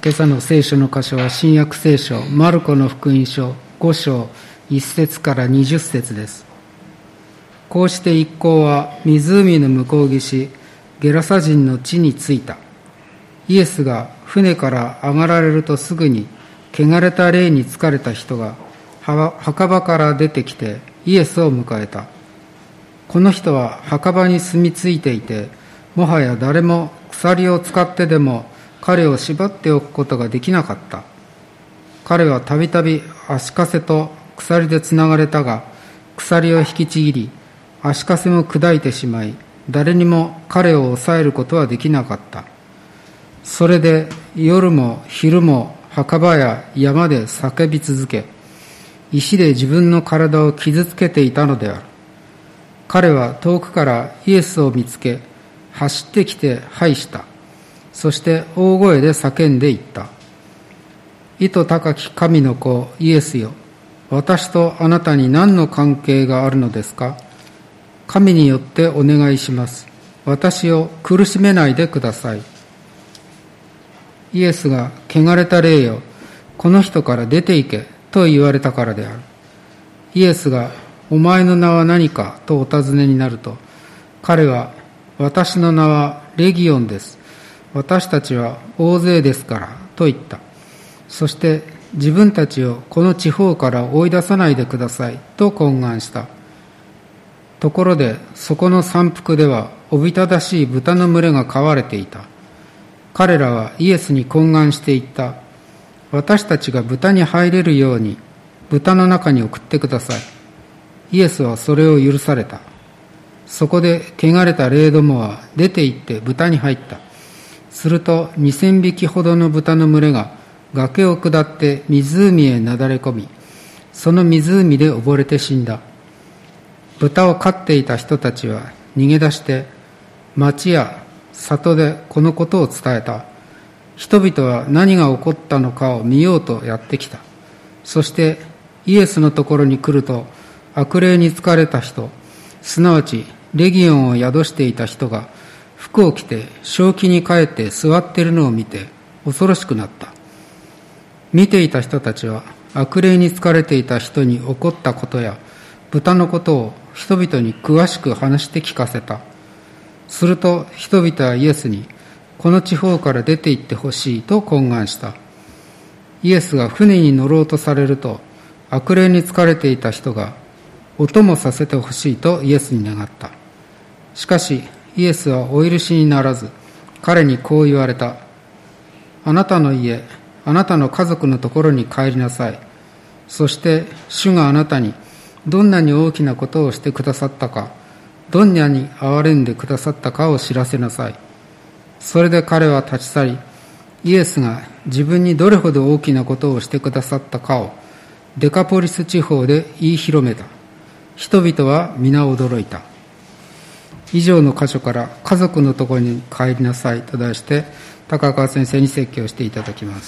今朝の聖書の箇所は新約聖書マルコの福音書5章1節から20節です。こうして一行は湖の向こう岸ゲラサ人の地に着いた。イエスが船から上がられるとすぐに汚れた霊に疲れた人が墓場から出てきてイエスを迎えた。この人は墓場に住み着いていて、もはや誰も鎖を使ってでも彼を縛っておくことができなかった。彼はたびたび足かせと鎖でつながれたが、鎖を引きちぎり足かせも砕いてしまい、誰にも彼を抑えることはできなかった。それで夜も昼も墓場や山で叫び続け、石で自分の体を傷つけていたのである。彼は遠くからイエスを見つけ、走ってきて拝した。そして大声で叫んでいった。意図高き神の子イエスよ、私とあなたに何の関係があるのですか？神によってお願いします。私を苦しめないでください。イエスが、汚れた霊よ、この人から出て行けと言われたからである。イエスが、お前の名は何かとお尋ねになると、彼は、私の名はレギオンです。私たちは大勢ですからと言った。そして自分たちをこの地方から追い出さないでくださいと懇願した。ところでそこの山腹ではおびただしい豚の群れが飼われていた。彼らはイエスに懇願して言った。私たちが豚に入れるように豚の中に送ってください。イエスはそれを許された。そこで汚れた霊どもは出て行って豚に入った。すると2000匹ほどの豚の群れが崖を下って湖へなだれ込み、その湖で溺れて死んだ。豚を飼っていた人たちは逃げ出して町や里でこのことを伝えた。人々は何が起こったのかを見ようとやってきた。そしてイエスのところに来ると、悪霊に疲れた人、すなわちレギオンを宿していた人が服を着て正気に帰って座っているのを見て恐ろしくなった。見ていた人たちは悪霊に疲れていた人に起こったことや豚のことを人々に詳しく話して聞かせた。すると人々はイエスに、この地方から出て行ってほしいと懇願した。イエスが船に乗ろうとされると、悪霊に疲れていた人が、お供させてほしいとイエスに願った。しかしイエスはお許しにならず、彼にこう言われた。あなたの家、あなたの家族のところに帰りなさい。そして主があなたにどんなに大きなことをしてくださったか、どんなに憐れんでくださったかを知らせなさい。それで彼は立ち去り、イエスが自分にどれほど大きなことをしてくださったかをデカポリス地方で言い広めた。人々は皆驚いた。以上の箇所から家族のところに帰りなさいと題して高川先生に説教していただきます。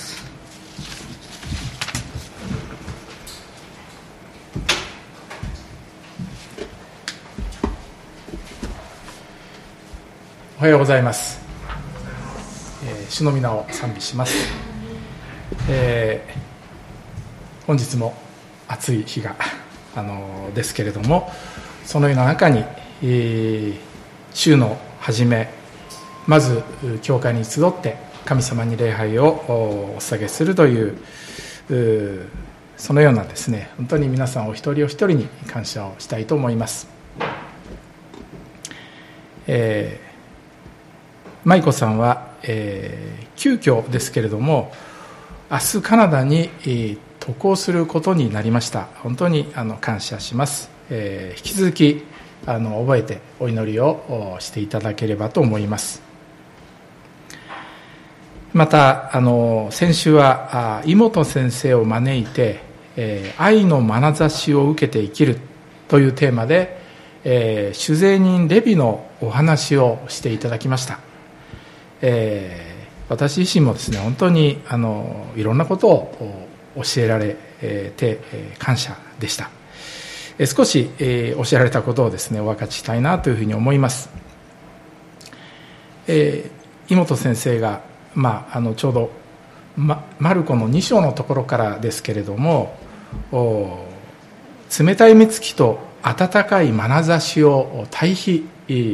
おはようございます。主の皆を賛美します。本日も暑い日が、ですけれども、そのような中に、週の初め、まず教会に集って神様に礼拝をお捧げするという、そのようなですね、本当に皆さんお一人お一人に感謝をしたいと思います。舞子さんは、急遽ですけれども明日カナダに、渡航することになりました。本当に感謝します。引き続き覚えてお祈りをしていただければと思います。また先週は妹先生を招いて、愛の眼差しを受けて生きるというテーマで、主税人レビのお話をしていただきました。私自身もですね、本当にいろんなことを教えられて感謝でした。少し教えられたことをですね、お分かちしたいなというふうに思います。妹先生が、ちょうどマルコの2章のところからですけれども、冷たい目つきと温かい眼差しを対比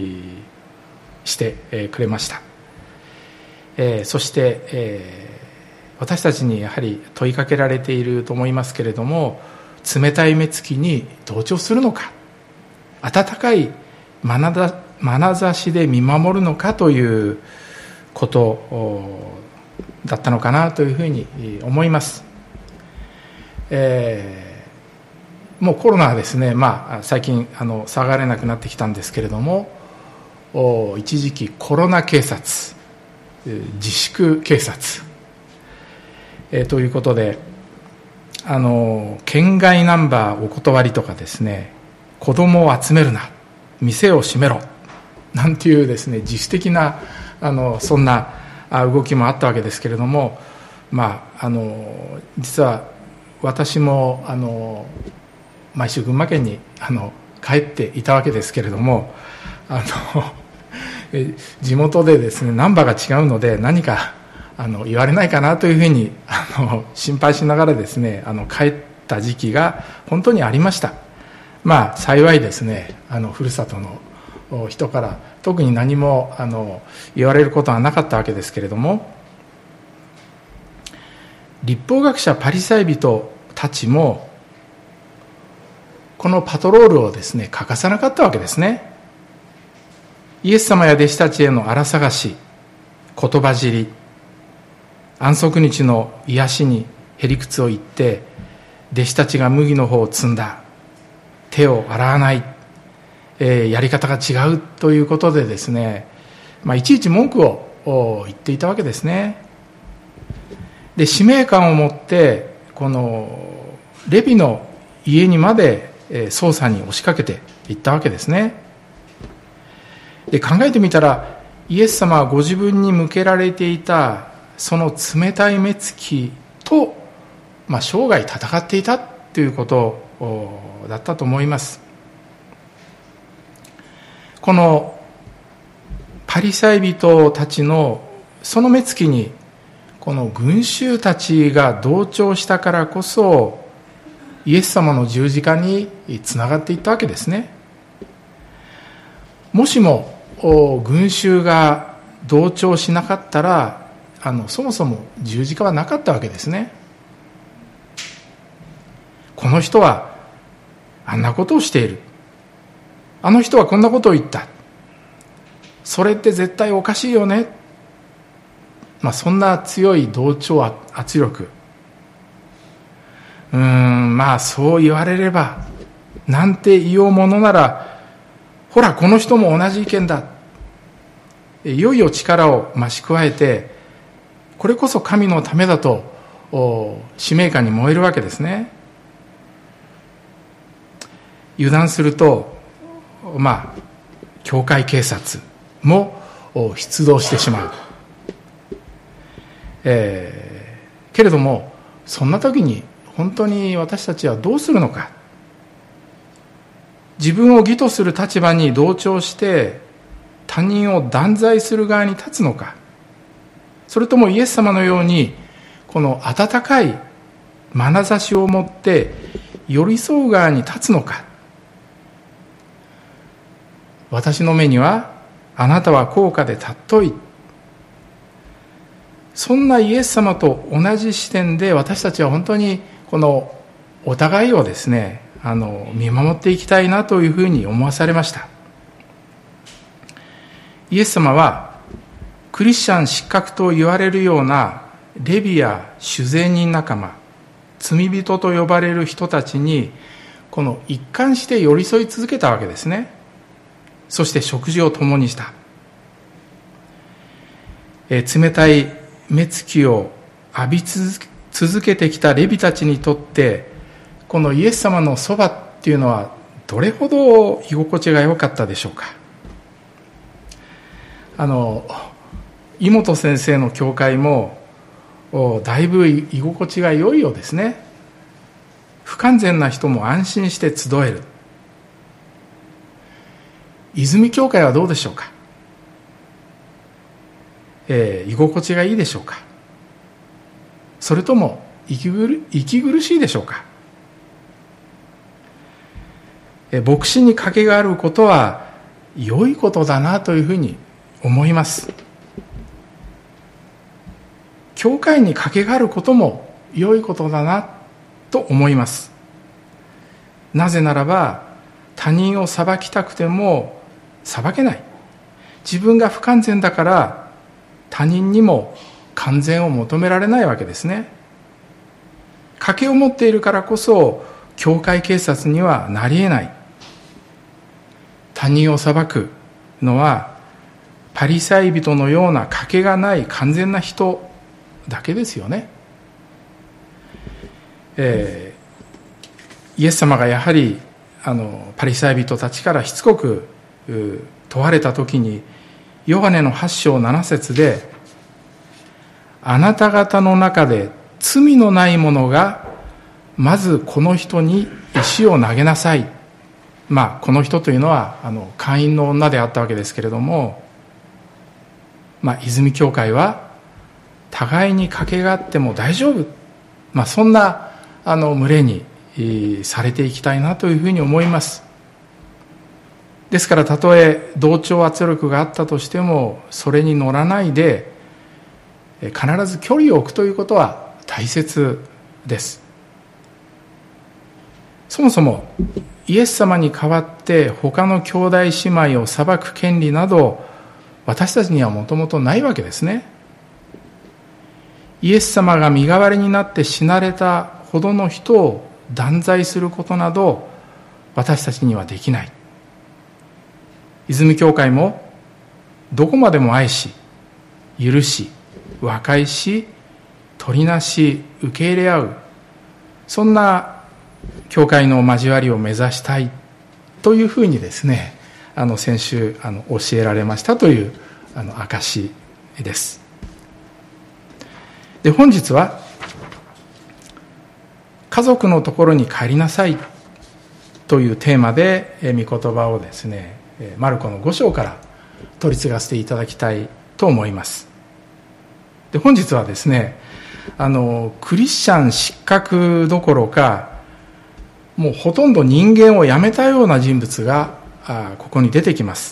してくれました。そして、私たちにやはり問いかけられていると思いますけれども、冷たい目つきに同調するのか、温かい眼差しで見守るのかということだったのかなというふうに思います。もうコロナはですね、最近騒がれなくなってきたんですけれども、一時期コロナ警察、自粛警察、ということで、県外ナンバーお断りとかですね、子供を集めるな、店を閉めろなんていうですね、自主的なそんな動きもあったわけですけれども、実は私も毎週群馬県に帰っていたわけですけれども、地元でですねナンバーが違うので何か言われないかなというふうに心配しながらですね帰った時期が本当にありました。幸いですねふるさとの人から特に何も言われることはなかったわけですけれども、律法学者パリサイ人たちもこのパトロールをですね欠かさなかったわけですね。イエス様や弟子たちへの荒探し、言葉尻、安息日の癒しにへりくつを言って弟子たちが麦の方を摘んだ、手を洗わない、やり方が違うということでですね、いちいち文句を言っていたわけですね。で、使命感を持ってこのレビの家にまで捜査に押しかけていったわけですね。で、考えてみたらイエス様はご自分に向けられていたその冷たい目つきと、生涯戦っていたということだったと思います。このパリサイ人たちのその目つきにこの群衆たちが同調したからこそイエス様の十字架につながっていったわけですね。もしも群衆が同調しなかったらそもそも十字架はなかったわけですね。この人はあんなことをしている、あの人はこんなことを言った、それって絶対おかしいよね、そんな強い同調圧力、そう言われればなんて言おうものなら、ほらこの人も同じ意見だ、いよいよ力を増し加えてこれこそ神のためだと使命感に燃えるわけですね。油断すると教会警察も出動してしまう、けれどもそんな時に本当に私たちはどうするのか。自分を義とする立場に同調して他人を断罪する側に立つのか、それともイエス様のようにこの温かい眼差しを持って寄り添う側に立つのか。私の目にはあなたは高価で尊い、そんなイエス様と同じ視点で私たちは本当にこのお互いをですね見守っていきたいなというふうに思わされました。イエス様はクリスチャン失格と言われるようなレビや主税人仲間、罪人と呼ばれる人たちにこの一貫して寄り添い続けたわけですね。そして食事を共にした。冷たい目つきを浴び続けてきたレビたちにとってこのイエス様のそばっていうのはどれほど居心地が良かったでしょうか。井本先生の教会もだいぶ居心地が良いようですね。不完全な人も安心して集える。泉教会はどうでしょうか。居心地がいいでしょうか。 それとも息苦しいでしょうか。牧師に掛けがあることは良いことだなというふうに思います。教会に掛けがあることも良いことだなと思います。なぜならば、他人を裁きたくても裁けない。自分が不完全だから他人にも完全を求められないわけですね。掛けを持っているからこそ教会警察にはなり得ない。他人を裁くのはパリサイ人のような掛けがない完全な人だけですよね。イエス様がやはりパリサイ人たちからしつこく問われたときに、ヨハネの8章7節で、あなた方の中で罪のない者がまずこの人に石を投げなさい。この人というのは会員の女であったわけですけれども、泉教会は互いに掛けがあっても大丈夫、そんな群れにされていきたいなというふうに思います。ですから、たとえ同調圧力があったとしてもそれに乗らないで必ず距離を置くということは大切です。そもそもイエス様に代わって他の兄弟姉妹を裁く権利など私たちにはもともとないわけですね。イエス様が身代わりになって死なれたほどの人を断罪することなど私たちにはできない。泉教会もどこまでも愛し、許し、和解し、取りなし、受け入れ合う、そんな教会の交わりを目指したいというふうにですね、先週教えられましたという証です。で、本日は家族のところに帰りなさいというテーマで御言葉をですね、マルコの5章から取り継がせていただきたいと思います。で、本日はですね、クリスチャン失格どころか、もうほとんど人間をやめたような人物がここに出てきます。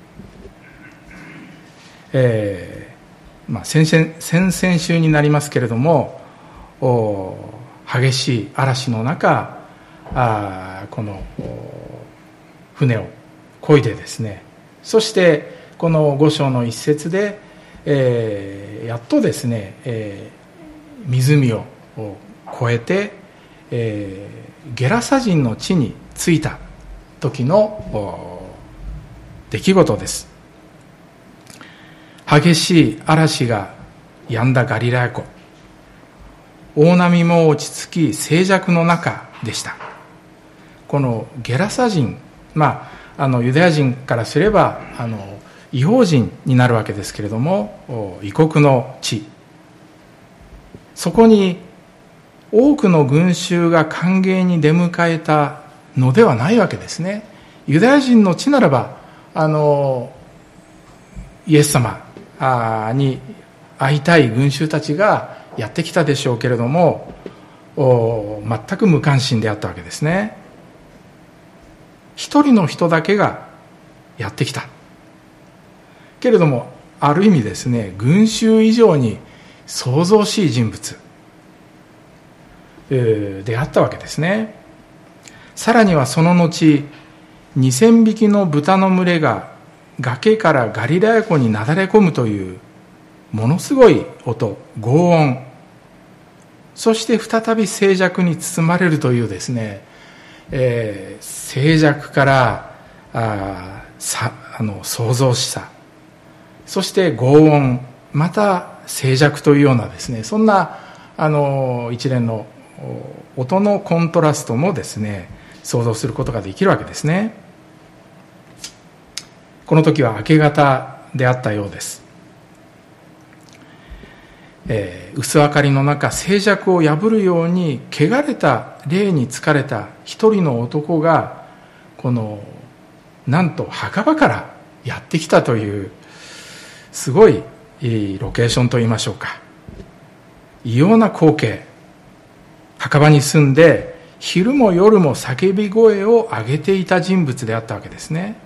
先々週になりますけれども、激しい嵐の中、この船を漕いでですね、そしてこの5章の一節で、やっとですね、湖を越えて、ゲラサ人の地に着いた時の出来事です。激しい嵐が止んだガリラヤ湖、大波も落ち着き静寂の中でした。このゲラサ人、ユダヤ人からすれば異邦人になるわけですけれども、異国の地、そこに多くの群衆が歓迎に出迎えたのではないわけですね。ユダヤ人の地ならばイエス様に会いたい群衆たちがやってきたでしょうけれども、全く無関心であったわけですね。一人の人だけがやってきたけれども、ある意味ですね、群衆以上に騒々しい人物であったわけですね。さらにはその後、2000匹の豚の群れが崖からガリラヤ湖になだれ込むというものすごい音、轟音、そして再び静寂に包まれるというですね、静寂から創造しさ、そして轟音、また静寂というようなですね、そんな一連の音のコントラストもですね、想像することができるわけですね。この時は明け方であったようです。薄明かりの中、静寂を破るように汚れた霊に疲れた一人の男がなんと墓場からやってきたという、すごいロケーションといいましょうか。 異様な光景、墓場に住んで昼も夜も叫び声を上げていた人物であったわけですね。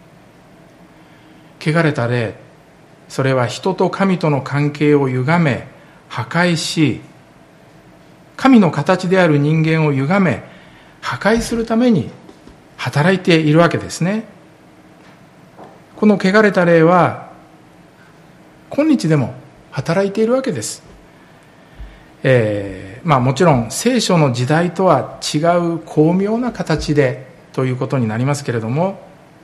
汚れた霊、それは人と神との関係を歪め破壊し、神の形である人間を歪め破壊するために働いているわけですね。この汚れた霊は今日でも働いているわけです。もちろん聖書の時代とは違う巧妙な形でということになりますけれども、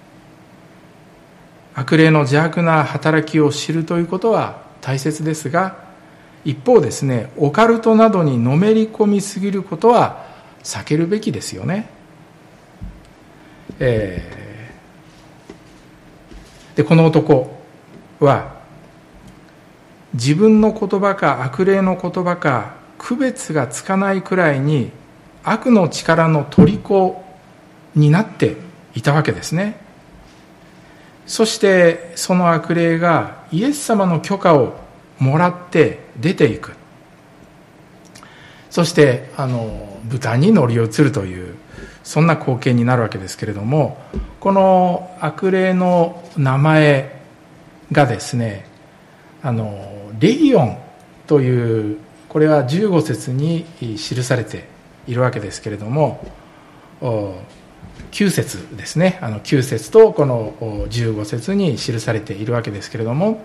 悪霊の邪悪な働きを知るということは大切ですが、一方ですね、オカルトなどにのめり込みすぎることは避けるべきですよね。でこの男は自分の言葉か悪霊の言葉か区別がつかないくらいに悪の力の虜になっていたわけですね。そしてその悪霊がイエス様の許可をもらって出ていく。そして豚に乗り移るというそんな光景になるわけですけれども、この悪霊の名前がですね、レギオンという、これは15節に記されているわけですけれども、9節ですね、9節とこの15節に記されているわけですけれども、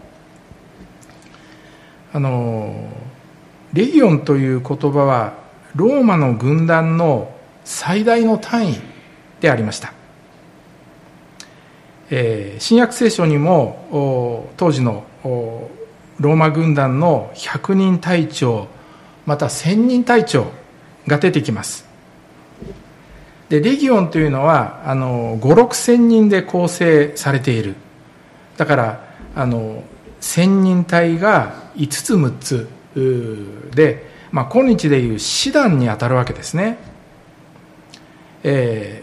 レギオンという言葉はローマの軍団の最大の単位でありました。新約聖書にも当時のローマ軍団の100人隊長、また1000人隊長が出てきます。でレギオンというのは5、6000人で構成されている。だから1000人隊が5つ6つで、今日でいう師団に当たるわけですね。レ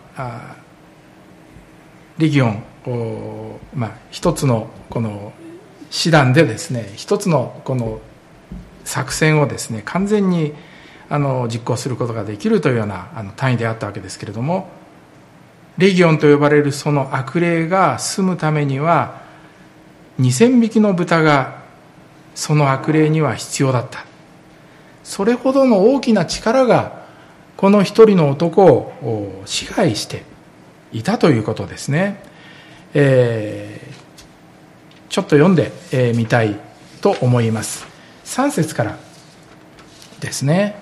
ギオン、一つのこの師団でですね、一つのこの作戦をですね完全に実行することができるというような単位であったわけですけれども、レギオンと呼ばれるその悪霊が住むためには2000匹の豚がその悪霊には必要だった。それほどの大きな力がこの一人の男を支配していたということですね。ちょっと読んでみたいと思います。3節からですね。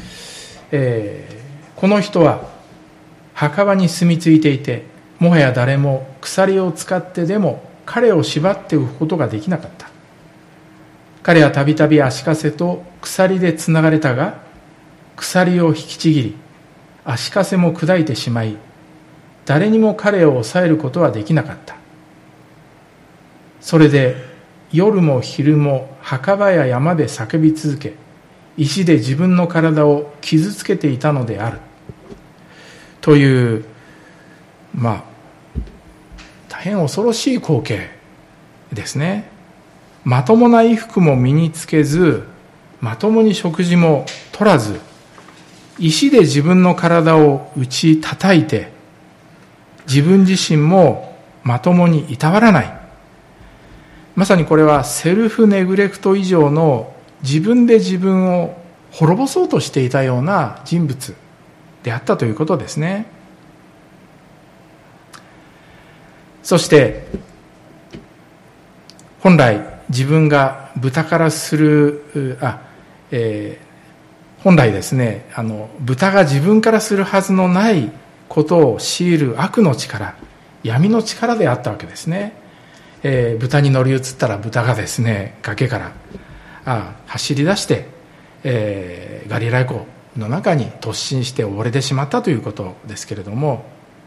この人は墓場に住み着いていて、もはや誰も鎖を使ってでも彼を縛っておくことができなかった。彼はたびたび足かせと鎖でつながれたが、鎖を引きちぎり足かせも砕いてしまい、誰にも彼を抑えることはできなかった。それで夜も昼も墓場や山で叫び続け、石で自分の体を傷つけていたのであるという、大変恐ろしい光景ですね。まともな衣服も身につけず、まともに食事も取らず、石で自分の体を打ち叩いて、自分自身もまともにいたわらない。まさにこれはセルフネグレクト以上の自分で自分を滅ぼそうとしていたような人物であったということですね。そして本来自分が豚からする本来ですね、豚が自分からするはずのないことを強いる悪の力、闇の力であったわけですね。豚に乗り移ったら豚がですね、崖から走り出して、ガリラヤ湖の中に突進して溺れてしまったということですけれども、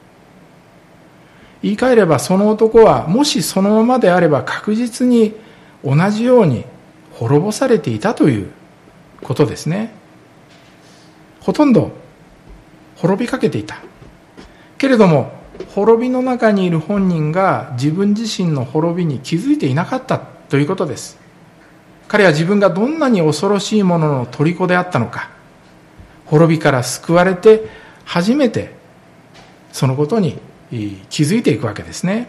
言い換えればその男はもしそのままであれば確実に同じように滅ぼされていたということですね。ほとんど滅びかけていたけれども、滅びの中にいる本人が自分自身の滅びに気づいていなかったということです。 彼は自分がどんなに恐ろしいものの虜であったのか、滅びから救われて初めてそのことに気づいていくわけですね。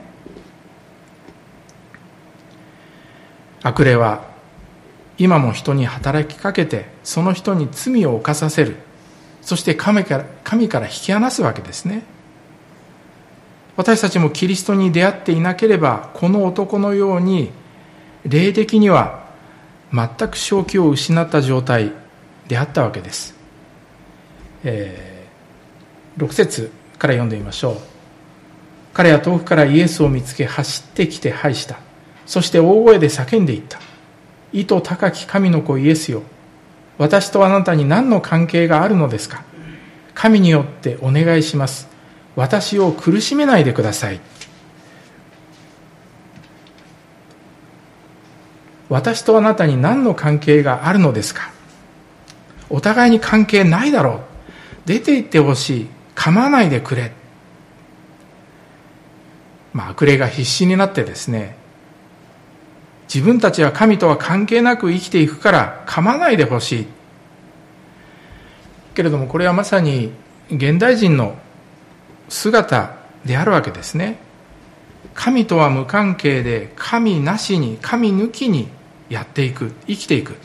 悪霊は今も人に働きかけて、その人に罪を犯させる、そして神から引き離すわけですね。私たちもキリストに出会っていなければ、この男のように霊的には全く正気を失った状態であったわけです。6節から読んでみましょう。彼は遠くからイエスを見つけ、走ってきて拝した。そして大声で叫んでいった。意図高き神の子イエスよ、私とあなたに何の関係があるのですか。神によってお願いします。私を苦しめないでください。私とあなたに何の関係があるのですか。お互いに関係ないだろう。出て行ってほしい。構わないでくれ。悪霊が必死になってですね、自分たちは神とは関係なく生きていくから構わないでほしい。けれどもこれはまさに現代人の姿であるわけですね。神とは無関係で、神なしに、神抜きにやっていく、生きていく。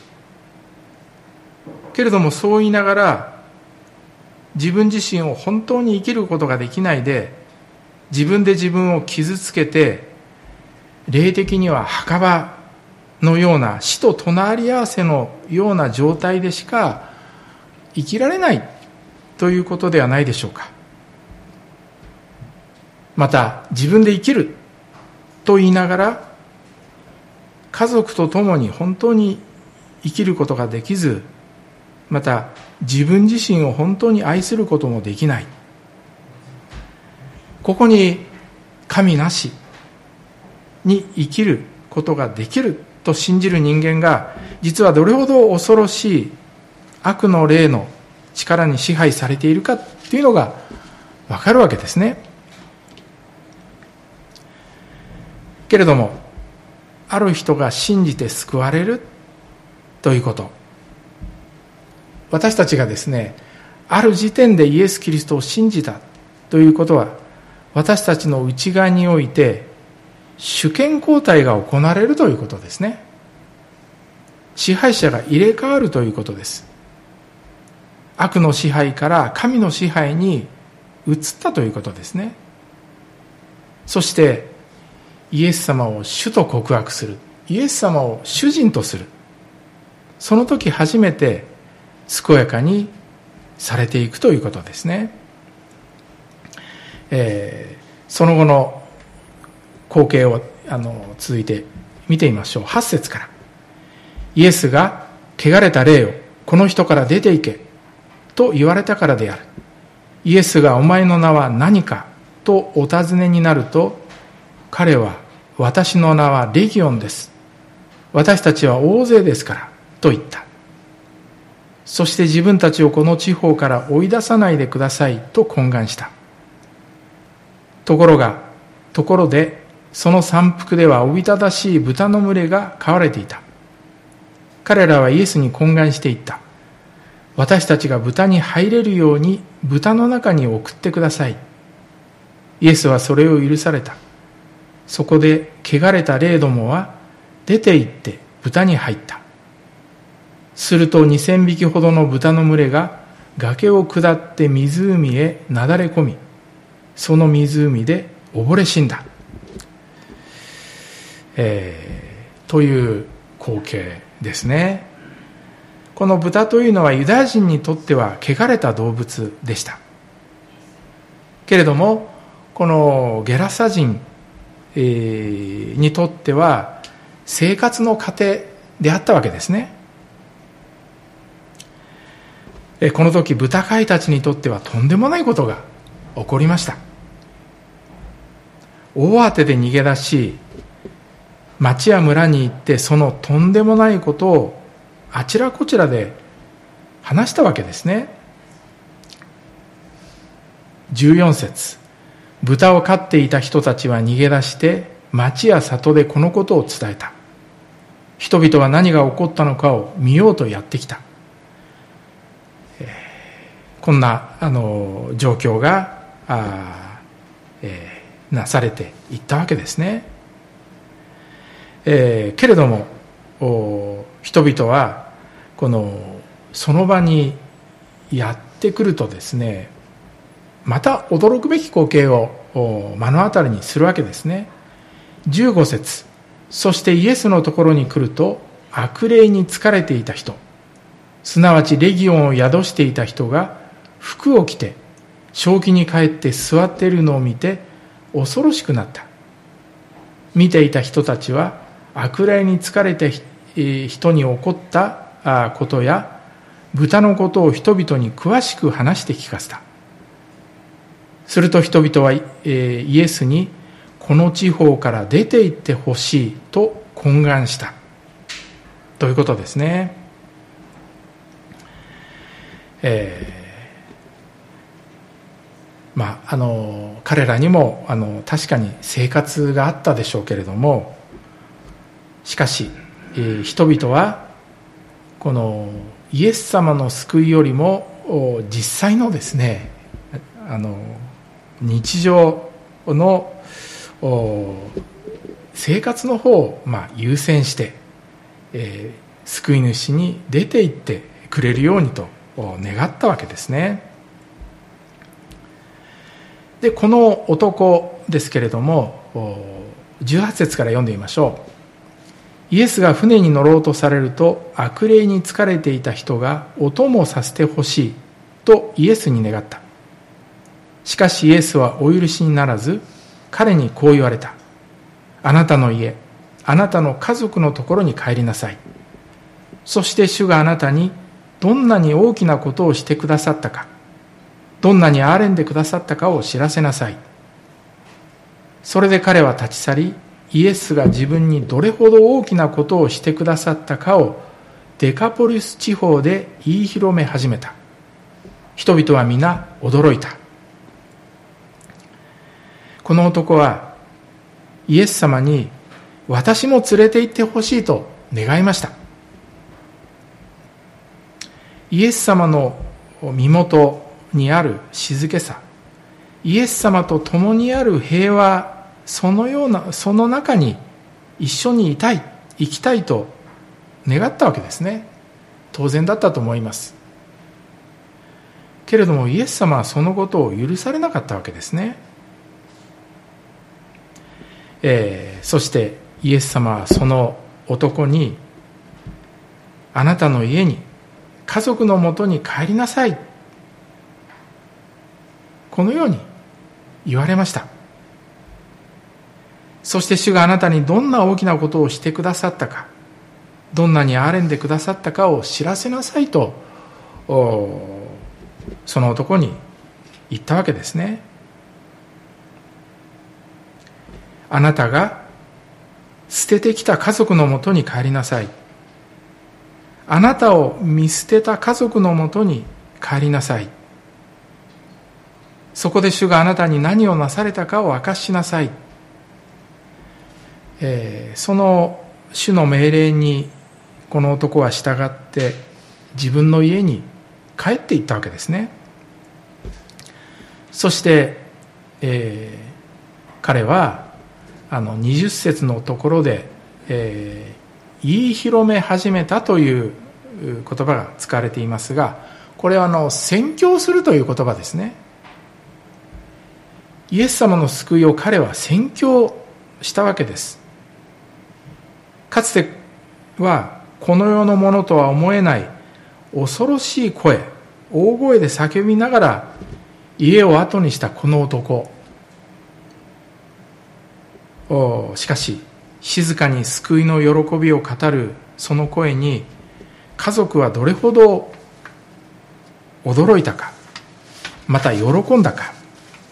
けれどもそう言いながら、自分自身を本当に生きることができないで、自分で自分を傷つけて、霊的には墓場のような、死と隣り合わせのような状態でしか生きられないということではないでしょうか。また自分で生きると言いながら、家族と共に本当に生きることができず、また自分自身を本当に愛することもできない。ここに神なしに生きることができると信じる人間が、実はどれほど恐ろしい悪の霊の力に支配されているかというのがわかるわけですね。けれども、ある人が信じて救われるということ、私たちがですね、ある時点でイエス・キリストを信じたということは、私たちの内側において主権交代が行われるということですね。支配者が入れ替わるということです。悪の支配から神の支配に移ったということですね。そしてイエス様を主と告白する、イエス様を主人とする、その時初めて健やかにされていくということですね。その後の光景を続いて見てみましょう。8節から、イエスが汚れた霊をこの人から出て行けと言われたからである。イエスがお前の名は何かとお尋ねになると、彼は私の名はレギオンです、私たちは大勢ですからと言った。そして自分たちをこの地方から追い出さないでくださいと懇願した。ところでその山腹ではおびただしい豚の群れが飼われていた。彼らはイエスに懇願していった。私たちが豚に入れるように豚の中に送ってください。イエスはそれを許された。そこで汚れた霊どもは出て行って豚に入った。すると2000匹ほどの豚の群れが崖を下って湖へなだれ込み、その湖で溺れ死んだ、という光景ですね。この豚というのはユダヤ人にとっては汚れた動物でしたけれども、このゲラサ人にとっては生活の糧であったわけですね。この時豚飼いたちにとってはとんでもないことが起こりました。大慌てで逃げ出し、町や村に行ってそのとんでもないことをあちらこちらで話したわけですね。14節、豚を飼っていた人たちは逃げ出して町や里でこのことを伝えた。 人々は何が起こったのかを見ようとやってきた。こんな状況がなされていったわけですね。けれども人々はその場にやってくるとですね、また驚くべき光景を目の当たりにするわけですね。15節、そしてイエスのところに来ると悪霊に疲れていた人、すなわちレギオンを宿していた人が服を着て正気に帰って座っているのを見て恐ろしくなった。見ていた人たちは悪霊に疲れた人に起こったことや豚のことを人々に詳しく話して聞かせた。すると人々はイエスにこの地方から出て行ってほしいと懇願したということですね。彼らにも確かに生活があったでしょうけれども、しかし、人々はこのイエス様の救いよりも実際のですね日常の生活の方を優先して、救い主に出て行ってくれるようにと願ったわけですね。でこの男ですけれども18節から読んでみましょう。イエスが船に乗ろうとされると悪霊に疲れていた人がお供させてほしいとイエスに願った。しかしイエスはお許しにならず彼にこう言われた。あなたの家、あなたの家族のところに帰りなさい。そして主があなたにどんなに大きなことをしてくださったか、どんなに憐れんでくださったかを知らせなさい。それで彼は立ち去り、イエスが自分にどれほど大きなことをしてくださったかをデカポリス地方で言い広め始めた。人々は皆驚いた。この男はイエス様に私も連れて行ってほしいと願いました。イエス様の身元にある静けさ、イエス様と共にある平和、その中に一緒に生きたいと願ったわけですね。当然だったと思います。けれどもイエス様はそのことを許されなかったわけですね。そしてイエス様はその男に、あなたの家に家族のもとに帰りなさい、このように言われました。そして主があなたにどんな大きなことをしてくださったか、どんなに憐れんでくださったかを知らせなさいとその男に言ったわけですね。あなたが捨ててきた家族のもとに帰りなさい。あなたを見捨てた家族のもとに帰りなさい。そこで主があなたに何をなされたかを明かしなさい。その主の命令にこの男は従って自分の家に帰っていったわけですね。そして、彼は20節のところで、言い広め始めたという言葉が使われていますが、これは宣教するという言葉ですね。イエス様の救いを彼は宣教したわけです。かつてはこの世のものとは思えない恐ろしい声、大声で叫びながら家を後にしたこの男。しかし静かに救いの喜びを語るその声に家族はどれほど驚いたか、また喜んだか。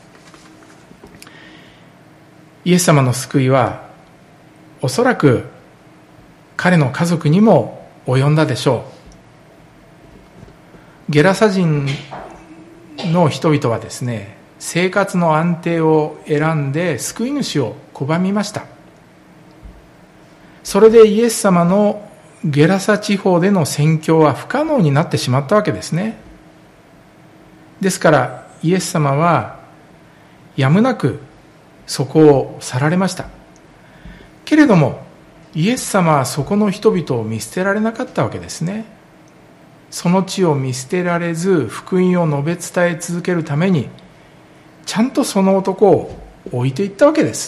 イエス様の救いはおそらく彼の家族にも及んだでしょう。ゲラサ人の人々はですね、生活の安定を選んで救い主を拒みました。 それでイエス様のゲラサ地方での宣教は不可能になってしまったわけですね。ですからイエス様はやむなくそこを去られました。けれどもイエス様はそこの人々を見捨てられなかったわけですね。その地を見捨てられず福音を述べ伝え続けるためにちゃんとその男を置いていったわけです。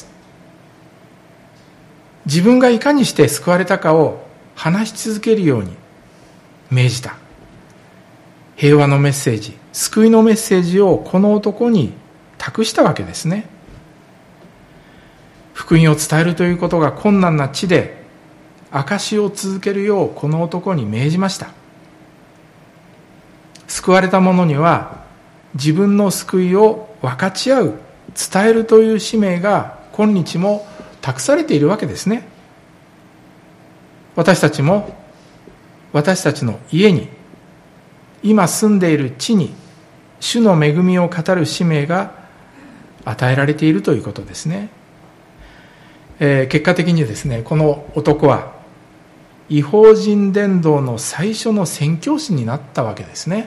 自分がいかにして救われたかを話し続けるように命じた。平和のメッセージ、救いのメッセージをこの男に託したわけですね。福音を伝えるということが困難な地で証しを続けるようこの男に命じました。救われた者には自分の救いを分かち合う、伝えるという使命が今日も託されているわけですね。私たちも私たちの家に、今住んでいる地に主の恵みを語る使命が与えられているということですね。結果的にですね、この男は異邦人伝道の最初の宣教師になったわけですね。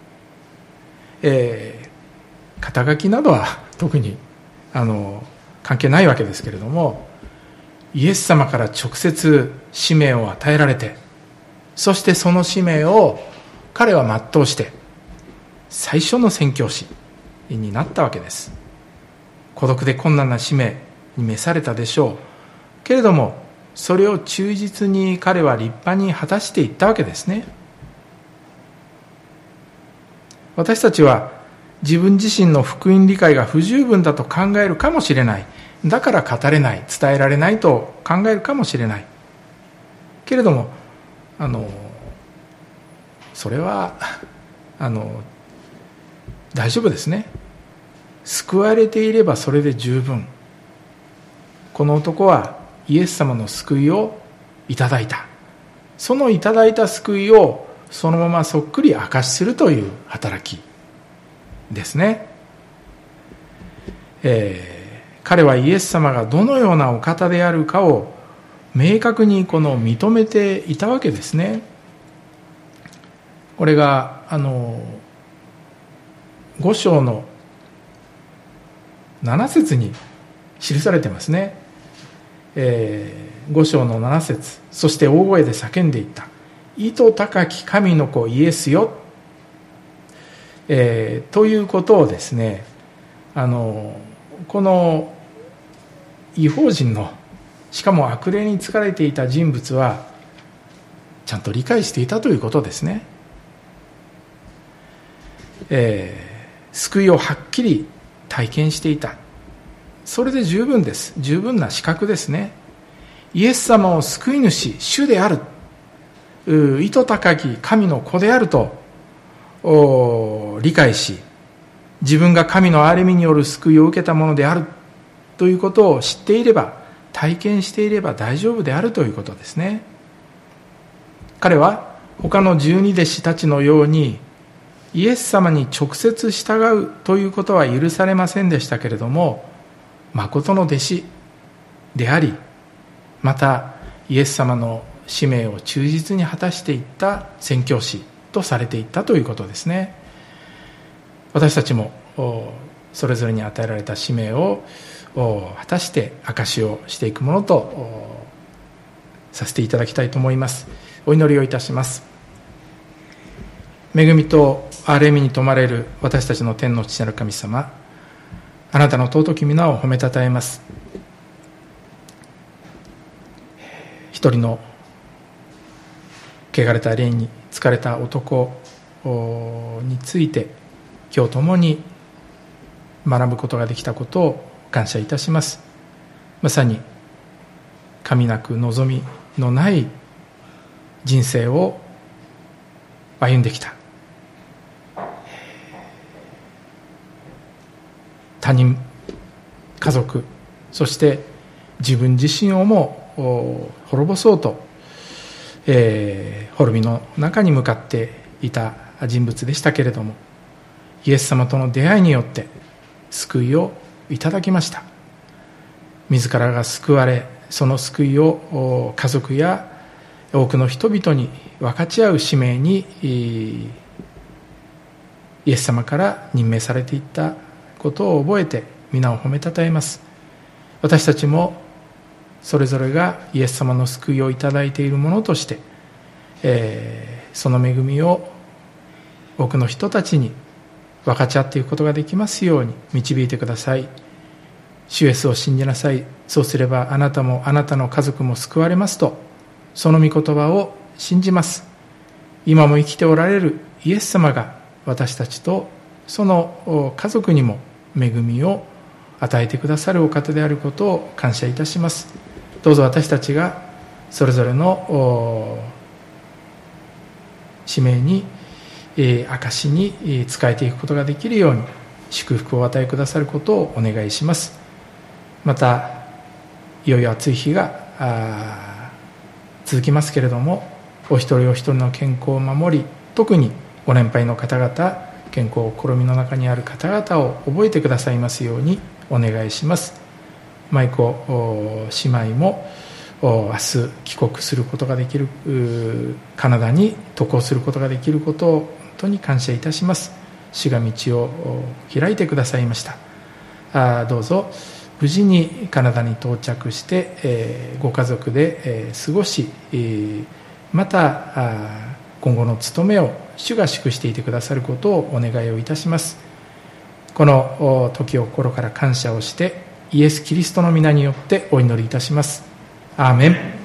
肩書きなどは特に関係ないわけですけれども、イエス様から直接使命を与えられて、そしてその使命を彼は全うして最初の宣教師になったわけです。孤独で困難な使命に召されたでしょうけれども、それを忠実に彼は立派に果たしていったわけですね。私たちは自分自身の福音理解が不十分だと考えるかもしれない。だから語れない、伝えられないと考えるかもしれない。けれどもそれは大丈夫ですね。救われていればそれで十分。この男はイエス様の救いをいただいた。そのいただいた救いをそのままそっくり証しするという働きですね。彼はイエス様がどのようなお方であるかを明確に認めていたわけですね。これが5章の7節に記されてますね。5章の7節、そして大声で叫んでいった。意図高き神の子イエスよ、ということをですね、この異邦人の、しかも悪霊に疲れていた人物はちゃんと理解していたということですね。救いをはっきり体験していた。それで十分です。十分な資格ですね。イエス様を救い主、主である、意図高き神の子であると理解し、自分が神の憐れみによる救いを受けたものであるということを知っていれば、体験していれば大丈夫であるということですね。彼は他の12弟子たちのようにイエス様に直接従うということは許されませんでしたけれども、誠の弟子であり、またイエス様の使命を忠実に果たしていった宣教師とされていったということですね。私たちもそれぞれに与えられた使命を果たして証しをしていくものとさせていただきたいと思います。お祈りをいたします。恵みと憐れみに富まれる私たちの天の父なる神様、あなたの尊き皆を褒めたたえます。一人の汚れた霊に疲れた男について今日共に学ぶことができたことを感謝いたします。まさに神なく望みのない人生を歩んできた。他人、家族、そして自分自身をも滅ぼそうと、滅びの中に向かっていた人物でしたけれども、イエス様との出会いによって救いをいただきました。自らが救われ、 その救いを家族や多くの人々に分かち合う使命にイエス様から任命されていったことを覚えて皆を褒めたたえます。私たちもそれぞれがイエス様の救いをいただいているものとして、その恵みを多くの人たちに分かち合っていくことができますように導いてください。主イエスを信じなさい、そうすればあなたもあなたの家族も救われますと、その御言葉を信じます。今も生きておられるイエス様が私たちとその家族にも恵みを与えてくださるお方であることを感謝いたします。どうぞ私たちがそれぞれの使命に証に仕えていくことができるように祝福をお与えくださることをお願いします。またいよいよ暑い日が続きますけれども、お一人お一人の健康を守り、特にご年配の方々、健康を試みの中にある方々を覚えてくださいますようにお願いします。舞子姉妹も明日帰国することができる、カナダに渡航することができることを本当に感謝いたします。主が道を開いてくださいました。どうぞ無事にカナダに到着して、ご家族で、過ごし、また今後の務めを主が祝していてくださることをお願いをいたします。この時を心から感謝をしてイエス・キリストの皆によってお祈りいたします。アーメン。